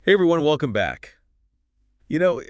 Hey everyone, welcome back. You know,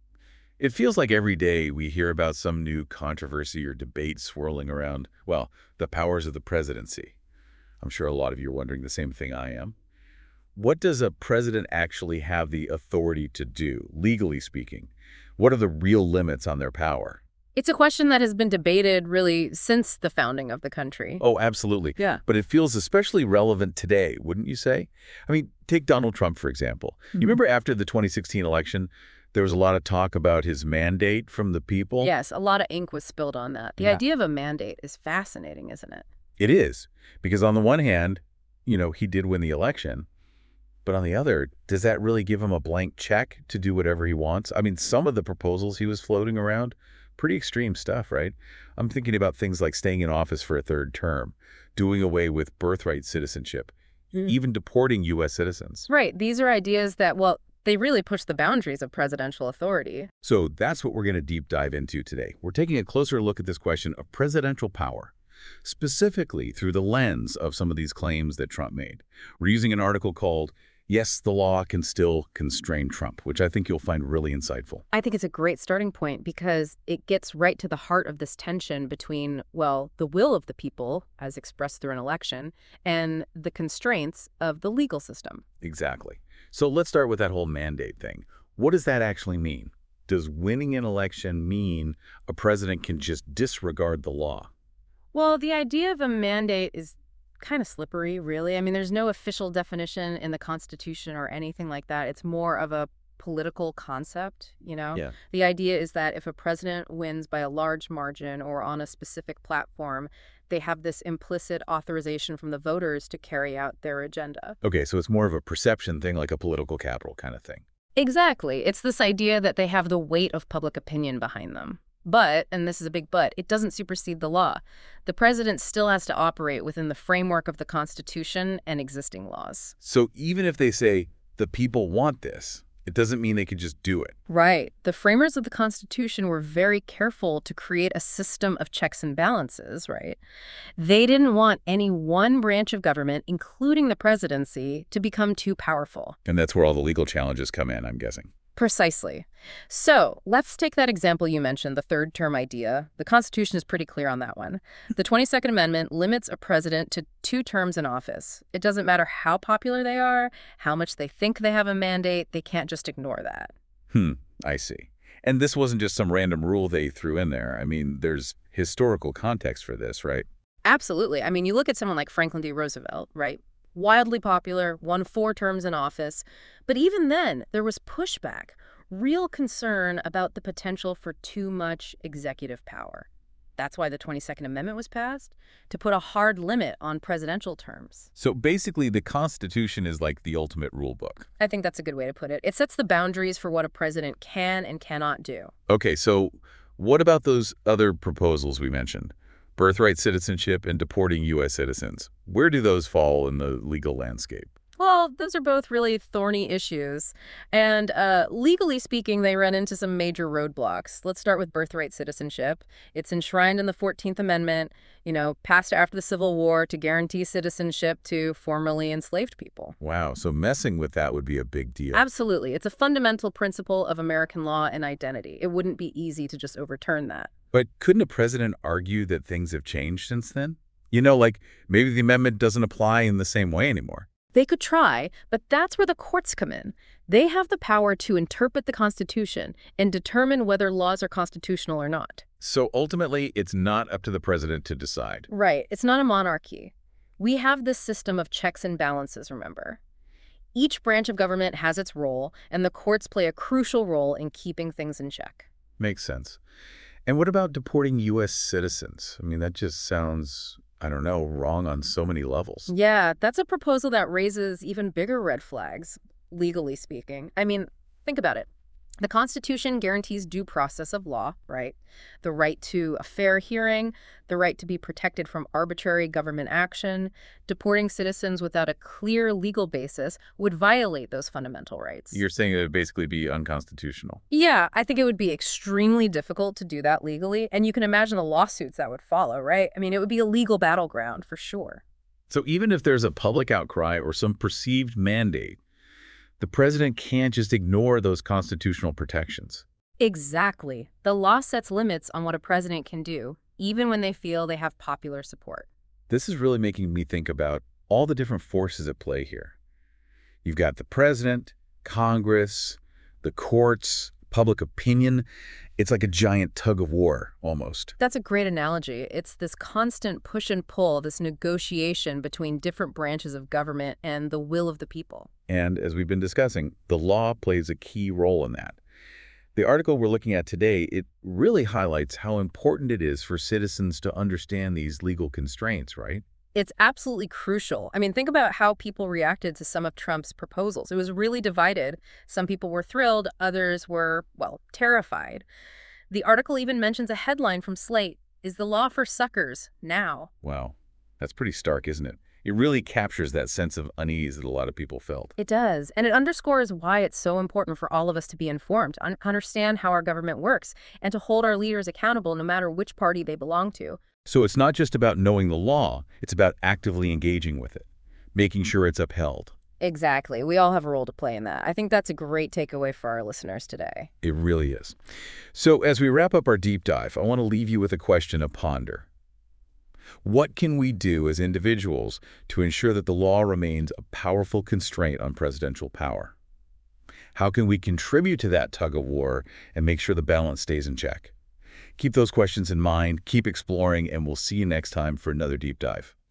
it feels like every day we hear about some new controversy or debate swirling around, well, the powers of the presidency. I'm sure a lot of you are wondering the same thing I am. What does a president actually have the authority to do, legally speaking? What are the real limits on their power? It's a question that has been debated really since the founding of the country. Oh, absolutely. Yeah. But it feels especially relevant today, wouldn't you say? I mean, take Donald Trump, for example. You Mhm. remember after the 2016 election, there was a lot of talk about his mandate from the people? Yes, a lot of ink was spilled on that. The Yeah. idea of a mandate is fascinating, isn't it? It is. Because on the one hand, he did win the election. But on the other, does that really give him a blank check to do whatever he wants? I mean, some of the proposals he was floating around, pretty extreme stuff, right? I'm thinking about things like staying in office for a third term, doing away with birthright citizenship, Mm. even deporting U.S. citizens. Right. These are ideas that, well, they really push the boundaries of presidential authority. So that's what we're going to deep dive into today. We're taking a closer look at this question of presidential power, specifically through the lens of some of these claims that Trump made. We're using an article called Yes, the Law Can Still Constrain Trump, which I think you'll find really insightful. I think it's a great starting point because it gets right to the heart of this tension between, well, the will of the people, as expressed through an election, and the constraints of the legal system. Exactly. So let's start with that whole mandate thing. What does that actually mean? Does winning an election mean a president can just disregard the law? Well, the idea of a mandate is kind of slippery, really. I mean, there's no official definition in the Constitution or anything like that. It's more of a political concept. Yeah. The idea is that if a president wins by a large margin or on a specific platform, they have this implicit authorization from the voters to carry out their agenda. Okay, so it's more of a perception thing, like a political capital kind of thing. Exactly. It's this idea that they have the weight of public opinion behind them. But, and this is a big but, it doesn't supersede the law. The president still has to operate within the framework of the Constitution and existing laws. So even if they say the people want this, it doesn't mean they can just do it. Right. The framers of the Constitution were very careful to create a system of checks and balances, right? They didn't want any one branch of government, including the presidency, to become too powerful. And that's where all the legal challenges come in, I'm guessing. Precisely. So let's take that example you mentioned, the third term idea. The Constitution is pretty clear on that one. The 22nd Amendment limits a president to 2 terms in office. It doesn't matter how popular they are, how much they think they have a mandate, they can't just ignore that. I see. And this wasn't just some random rule they threw in there. I mean, there's historical context for this, right? Absolutely. I mean, you look at someone like Franklin D. Roosevelt, right? Wildly popular, won 4 terms in office. But even then, there was pushback, real concern about the potential for too much executive power. That's why the 22nd Amendment was passed, to put a hard limit on presidential terms. So basically, the Constitution is like the ultimate rule book. I think that's a good way to put it. It sets the boundaries for what a president can and cannot do. Okay, so what about those other proposals we mentioned? Birthright citizenship and deporting U.S. citizens. Where do those fall in the legal landscape? Well, those are both really thorny issues. And legally speaking, they run into some major roadblocks. Let's start with birthright citizenship. It's enshrined in the 14th Amendment, passed after the Civil War to guarantee citizenship to formerly enslaved people. Wow, so messing with that would be a big deal. Absolutely. It's a fundamental principle of American law and identity. It wouldn't be easy to just overturn that. But couldn't a president argue that things have changed since then? Like maybe the amendment doesn't apply in the same way anymore. They could try, but that's where the courts come in. They have the power to interpret the Constitution and determine whether laws are constitutional or not. So ultimately, it's not up to the president to decide. Right. It's not a monarchy. We have this system of checks and balances, remember. Each branch of government has its role, and the courts play a crucial role in keeping things in check. Makes sense. And what about deporting U.S. citizens? I mean, that just sounds, I don't know, wrong on so many levels. Yeah, that's a proposal that raises even bigger red flags, legally speaking. I mean, think about it. The Constitution guarantees due process of law, right? The right to a fair hearing, the right to be protected from arbitrary government action. Deporting citizens without a clear legal basis would violate those fundamental rights. You're saying it would basically be unconstitutional. Yeah, I think it would be extremely difficult to do that legally, and you can imagine the lawsuits that would follow, right? I mean, it would be a legal battleground for sure. So even if there's a public outcry or some perceived mandate, The president can't just ignore those constitutional protections. Exactly. The law sets limits on what a president can do, even when they feel they have popular support. This is really making me think about all the different forces at play here. You've got the president, Congress, the courts, public opinion. It's like a giant tug of war, almost. That's a great analogy. It's this constant push and pull, this negotiation between different branches of government and the will of the people. And as we've been discussing, the law plays a key role in that. The article we're looking at today, it really highlights how important it is for citizens to understand these legal constraints, right? It's absolutely crucial. I mean, think about how people reacted to some of Trump's proposals. It was really divided. Some people were thrilled, others were, well, terrified. The article even mentions a headline from Slate, "Is the law for suckers now?" Wow, that's pretty stark, isn't it? It really captures that sense of unease that a lot of people felt. It does, and it underscores why it's so important for all of us to be informed, to understand how our government works, and to hold our leaders accountable no matter which party they belong to. So it's not just about knowing the law, it's about actively engaging with it, making sure it's upheld. Exactly. We all have a role to play in that. I think that's a great takeaway for our listeners today. It really is. So as we wrap up our deep dive, I want to leave you with a question to ponder. What can we do as individuals to ensure that the law remains a powerful constraint on presidential power? How can we contribute to that tug of war and make sure the balance stays in check? Keep those questions in mind, keep exploring, and we'll see you next time for another deep dive.